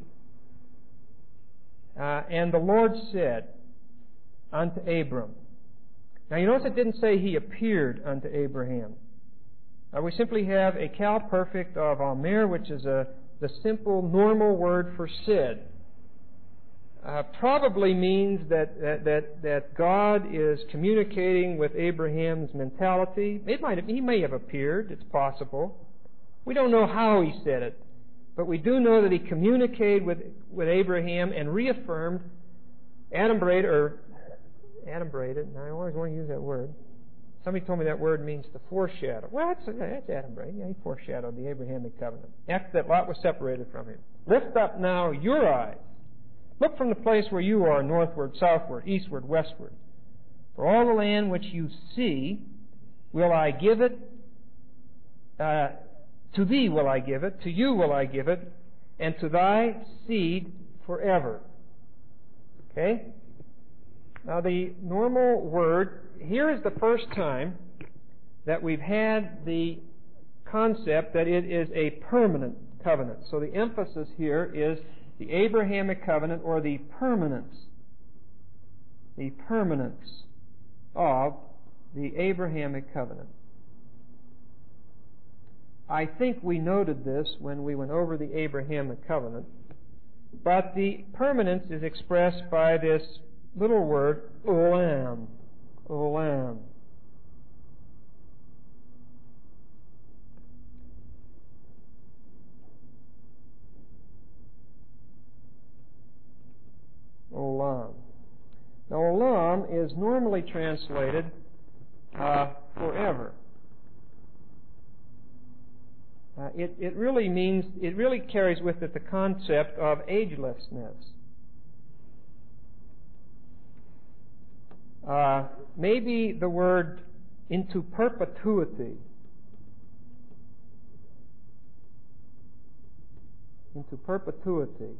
Uh, and the Lord said unto Abram. Now you notice it didn't say he appeared unto Abraham. Uh, we simply have a cal perfect of Amer, which is a, the simple, normal word for said. Uh, probably means that, that that that God is communicating with Abraham's mentality. It might have, he may have appeared. It's possible. We don't know how he said it, but we do know that he communicated with with Abraham and reaffirmed, adumbrated or adumbrated. And I always want to use that word. Somebody told me that word means to foreshadow. Well, that's that's adumbrated. Yeah, he foreshadowed the Abrahamic covenant after that Lot was separated from him. Lift up now your eyes. Look from the place where you are, northward, southward, eastward, westward. For all the land which you see, will I give it, uh, to thee will I give it, to you will I give it, and to thy seed forever. Okay? Now the normal word, here is the first time that we've had the concept that it is a permanent covenant. So the emphasis here is the Abrahamic covenant, or the permanence, the permanence of the Abrahamic covenant. I think we noted this when we went over the Abrahamic covenant, But the permanence is expressed by this little word, olam. Olam. Olam. Now, olam is normally translated uh, forever. Uh, it, it really means, it really carries with it the concept of agelessness. Uh, maybe the word into perpetuity. Into perpetuity.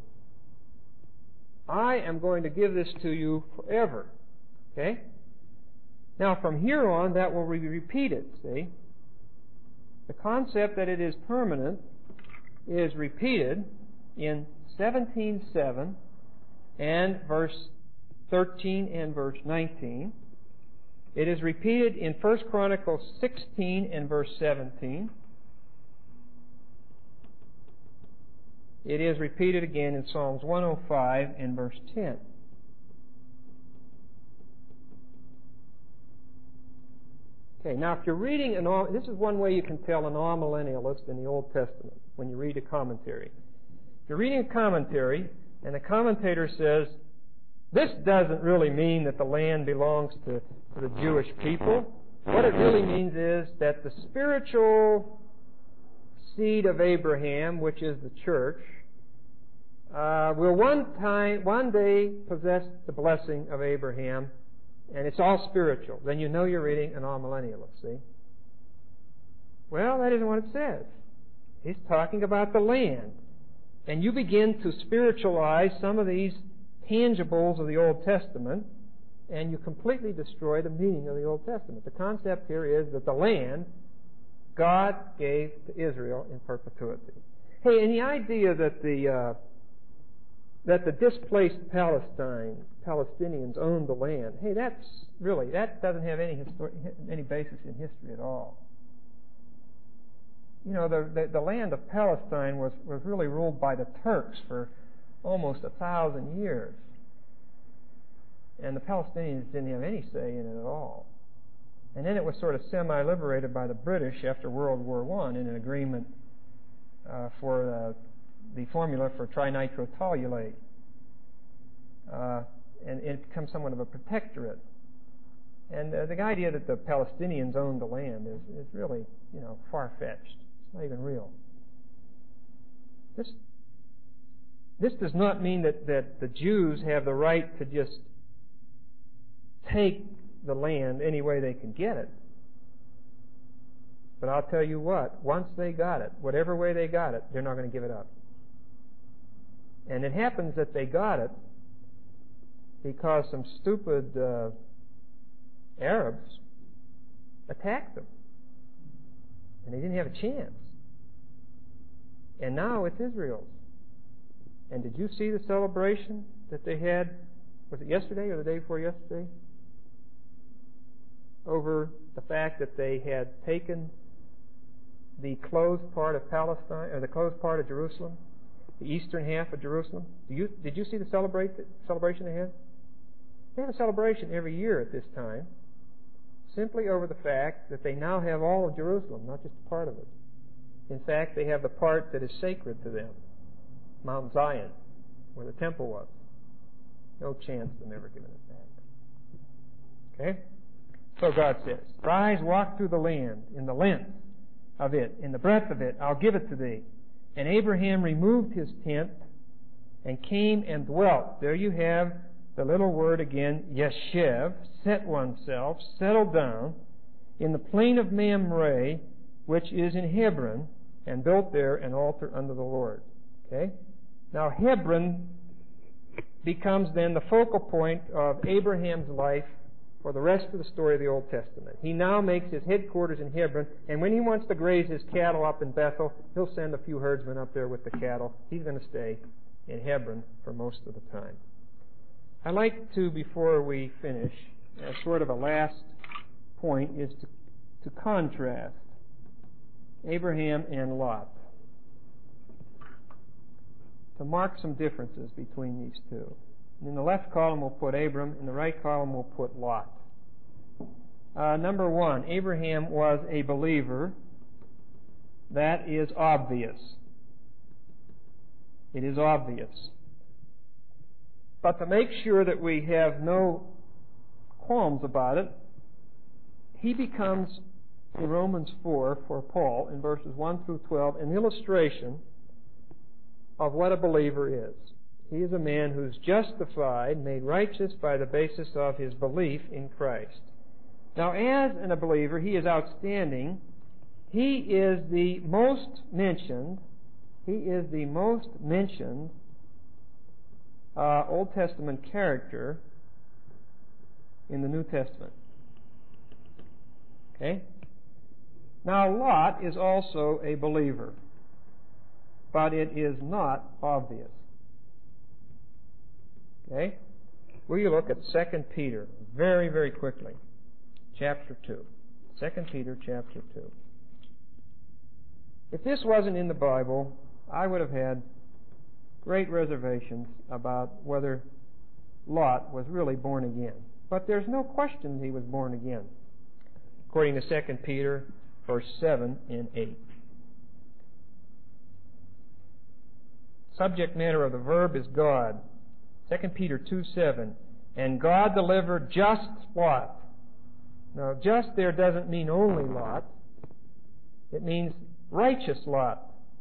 I am going to give this to you forever. Okay? Now, from here on, that will be repeated, see? The concept that it is permanent is repeated in seventeen seven and verse thirteen and verse nineteen. It is repeated in First Chronicles sixteen and verse seventeen. It is repeated again in Psalms one oh five and verse ten. Okay, now if you're reading an, this is one way you can tell an amillennialist in the Old Testament when you read a commentary. If you're reading a commentary and the commentator says, this doesn't really mean that the land belongs to, to the Jewish people. What it really means is that the spiritual seed of Abraham, which is the church, uh, will one time, one day possess the blessing of Abraham, and it's all spiritual. Then you know you're reading an amillennialist, see? Well, that isn't what it says. He's talking about the land. And you begin to spiritualize some of these tangibles of the Old Testament, and you completely destroy the meaning of the Old Testament. The concept here is that the land God gave to Israel in perpetuity. Hey, and the idea that the uh, that the displaced Palestine Palestinians owned the land, hey, that's really that doesn't have any histor- any basis in history at all. You know, the, the the land of Palestine was was really ruled by the Turks for almost a thousand years, and the Palestinians didn't have any say in it at all. And then it was sort of semi-liberated by the British after World War One in an agreement uh, for uh, the formula for trinitrotoluene. Uh, and it becomes somewhat of a protectorate. And uh, the idea that the Palestinians owned the land is, is really, you know, far-fetched. It's not even real. This, this does not mean that, that the Jews have the right to just take the land any way they can get it. But I'll tell you what, once they got it, whatever way they got it, they're not going to give it up. And it happens that they got it because some stupid uh, Arabs attacked them. And they didn't have a chance. And now it's Israel's. And did you see the celebration that they had, was it yesterday or the day before yesterday? Over the fact that they had taken the closed part of Palestine, or the closed part of Jerusalem, the eastern half of Jerusalem. Do you, did you see the celebrate, celebration they had? They have a celebration every year at this time, simply over the fact that they now have all of Jerusalem, not just a part of it. In fact, they have the part that is sacred to them, Mount Zion, where the temple was. No chance of them ever giving it back. Okay? So God says, rise, walk through the land, in the length of it, in the breadth of it, I'll give it to thee. And Abraham removed his tent and came and dwelt. There you have the little word again, yeshev, set oneself, settled down, in the plain of Mamre, which is in Hebron, and built there an altar unto the Lord. Okay? Now Hebron becomes then the focal point of Abraham's life for the rest of the story of the Old Testament. He now makes his headquarters in Hebron, and when he wants to graze his cattle up in Bethel, he'll send a few herdsmen up there with the cattle. He's going to stay in Hebron for most of the time. I'd like to, before we finish, as sort of a last point, is to, to contrast Abraham and Lot. to mark some differences between these two. And in the left column we'll put Abram, in the right column we'll put Lot. Uh, number one, Abraham was a believer. That is obvious. It is obvious. But to make sure that we have no qualms about it, he becomes, in Romans four, for Paul, in verses one through twelve, an illustration of what a believer is. He is a man who's justified, made righteous by the basis of his belief in Christ. Now, as a believer, he is outstanding. He is the most mentioned, he is the most mentioned uh, Old Testament character in the New Testament. Okay? Now, Lot is also a believer, but it is not obvious. Okay? Will you look at Second Peter very, very quickly? Chapter two. Second Peter chapter two. If this wasn't in the Bible, I would have had great reservations about whether Lot was really born again. But there's no question he was born again, according to Second Peter, verse seven and eight. Subject matter of the verb is God. Second Peter two seven. And God delivered just Lot. Now, just there doesn't mean only Lot. It means righteous Lot.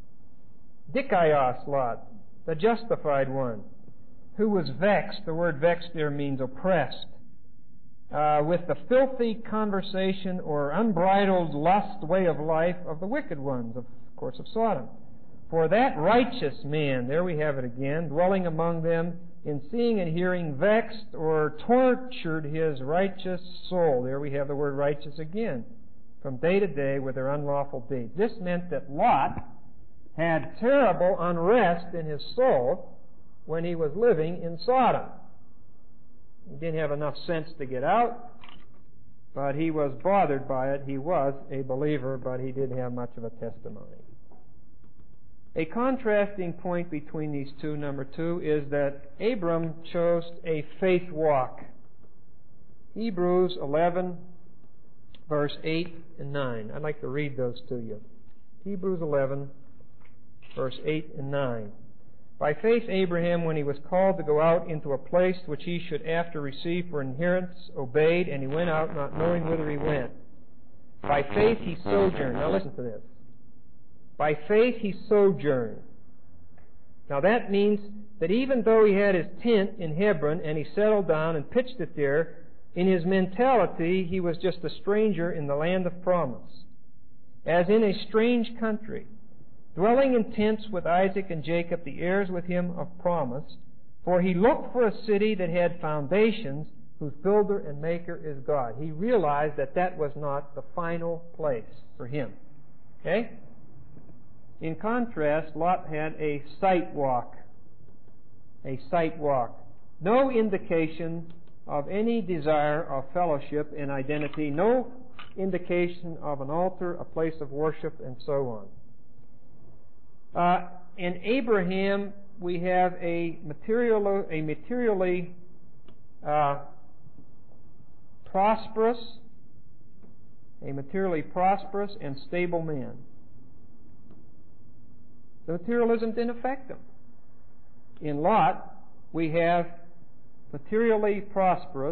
Dikaios Lot, the justified one, who was vexed. The word vexed there means oppressed. Uh, with the filthy conversation or unbridled lust way of life of the wicked ones, of course, of Sodom. For that righteous man, there we have it again, dwelling among them, in seeing and hearing, vexed or tortured his righteous soul. There we have the word righteous again, from day to day with their unlawful deeds. This meant that Lot had terrible unrest in his soul when he was living in Sodom. He didn't have enough sense to get out, but he was bothered by it. He was a believer, but he didn't have much of a testimony. A contrasting point between these two, number two, is that Abram chose a faith walk. Hebrews eleven, verse eight and nine. I'd like to read those to you. Hebrews eleven, verse eight and nine. By faith Abraham, when he was called to go out into a place which he should after receive for inheritance, obeyed, and he went out not knowing whither he went. By faith he sojourned. Now listen to this. By faith he sojourned. Now that means that even though he had his tent in Hebron and he settled down and pitched it there, in his mentality he was just a stranger in the land of promise, as in a strange country, dwelling in tents with Isaac and Jacob, the heirs with him of promise. For he looked for a city that had foundations, whose builder and maker is God. He realized that that was not the final place for him. Okay? In contrast, Lot had a sight walk. A sight walk. No indication of any desire of fellowship and identity. No indication of an altar, a place of worship, and so on. Uh, in Abraham, we have a, material, a materially uh, prosperous, a materially prosperous and stable man. The materialism didn't affect him. In Lot, we have materially prosperous,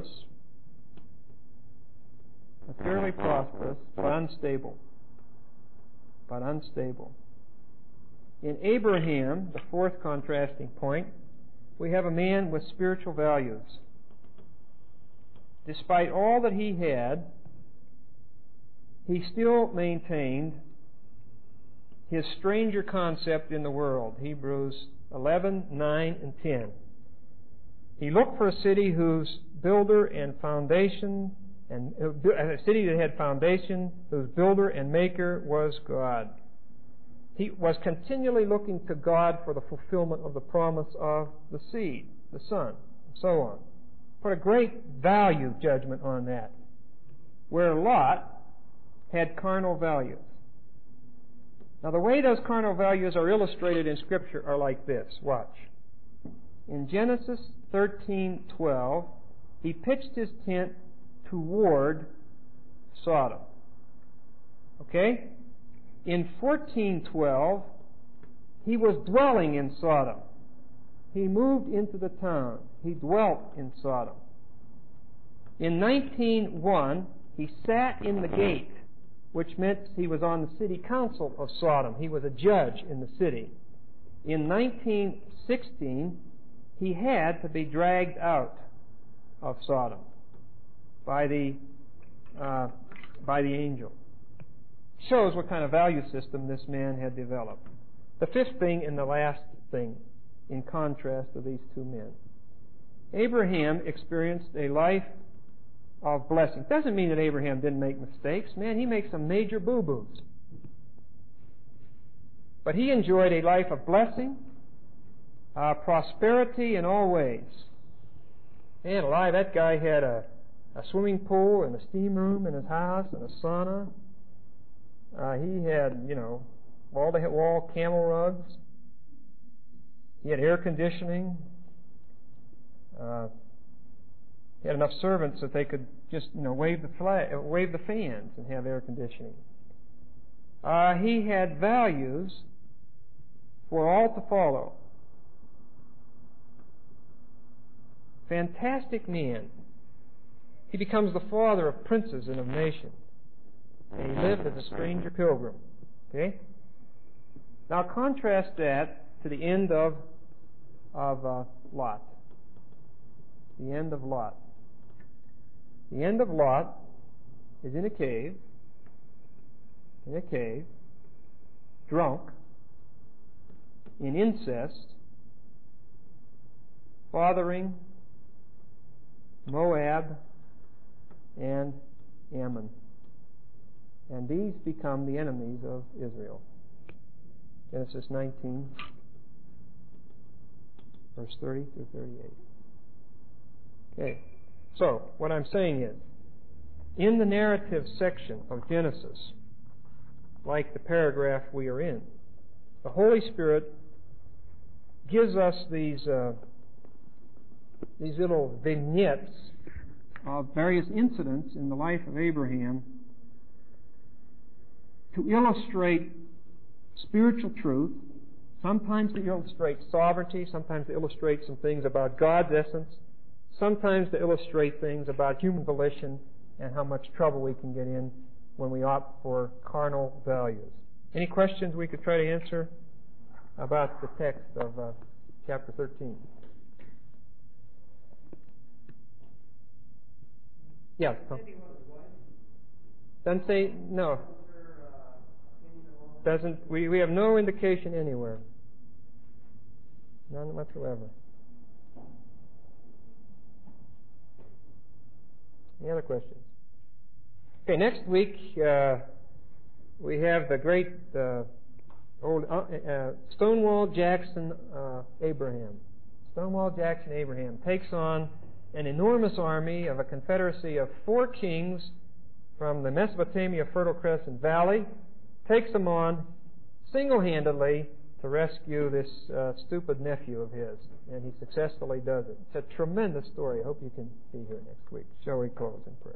materially prosperous, but unstable. But unstable. In Abraham, the fourth contrasting point, we have a man with spiritual values. Despite all that he had, he still maintained his stranger concept in the world. Hebrews eleven, nine, and ten. He looked for a city whose builder and foundation, and a city that had foundation, whose builder and maker was God. He was continually looking to God for the fulfillment of the promise of the seed, the son, and so on. Put a great value judgment on that. Where Lot had carnal values. Now, the way those carnal values are illustrated in Scripture are like this. Watch. In Genesis thirteen twelve, he pitched his tent toward Sodom. Okay? In fourteen twelve, he was dwelling in Sodom. He moved into the town. He dwelt in Sodom. In nineteen one, he sat in the gate, which meant he was on the city council of Sodom. He was a judge in the city. In nineteen sixteen, he had to be dragged out of Sodom by the uh, by the angel. Shows what kind of value system this man had developed. The fifth thing and the last thing, in contrast to these two men. Abraham experienced a life of blessing. Doesn't mean that Abraham didn't make mistakes. Man, he makes some major boo-boos. But he enjoyed a life of blessing, uh, prosperity in all ways. Man alive, that guy had a, a swimming pool and a steam room in his house and a sauna. Uh, he had, you know, wall-to-wall camel rugs. He had air conditioning. Uh, he had enough servants that they could just, you know, wave the flag, wave the fans and have air conditioning. Uh, he had values for all to follow. Fantastic man. He becomes the father of princes and of nations. And he lived as a stranger pilgrim. Okay? Now contrast that to the end of of uh, Lot. The end of Lot. The end of Lot is in a cave, in a cave, drunk, in incest, fathering Moab and Ammon. And these become the enemies of Israel. Genesis nineteen, verse thirty through thirty-eight. Okay, so what I'm saying is, in the narrative section of Genesis, like the paragraph we are in, the Holy Spirit gives us these uh, these little vignettes of various incidents in the life of Abraham to illustrate spiritual truth. Sometimes to illustrate sovereignty, sometimes to illustrate some things about God's essence, sometimes to illustrate things about human volition and how much trouble we can get in when we opt for carnal values. Any questions we could try to answer about the text of uh, chapter thirteen? Yeah. So. Doesn't say, no. Doesn't, we, we have no indication anywhere. None whatsoever. Any other questions? Okay, next week uh, we have the great uh, old uh, uh, Stonewall Jackson uh, Abraham. Stonewall Jackson Abraham takes on an enormous army of a confederacy of four kings from the Mesopotamia Fertile Crescent Valley, takes them on single-handedly to rescue this uh, stupid nephew of his, and he successfully does it. It's a tremendous story. I hope you can be here next week. Shall we close in prayer?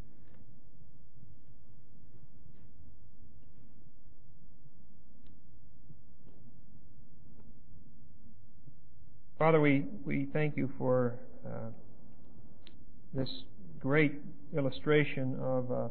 Father, we, we thank you for uh, this great illustration of uh,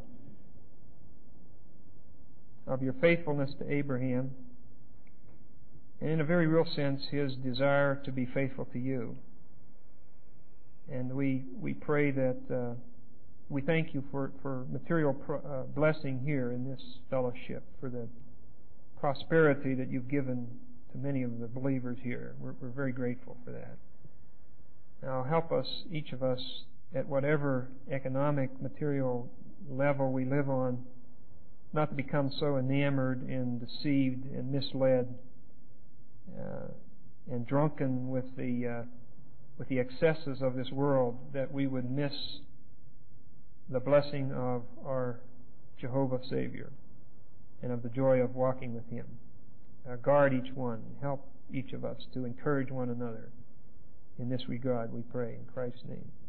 of your faithfulness to Abraham, and in a very real sense, his desire to be faithful to you. And we we pray that uh, we thank you for for material pro, uh, blessing here in this fellowship, for the prosperity that you've given to many of the believers here. We're, we're very grateful for that. Now help us, each of us, at whatever economic, material level we live on, not to become so enamored and deceived and misled uh, and drunken with the uh, with the excesses of this world that we would miss the blessing of our Jehovah Savior and of the joy of walking with Him. uh, guard each one, help each of us to encourage one another. In this regard we pray in Christ's name.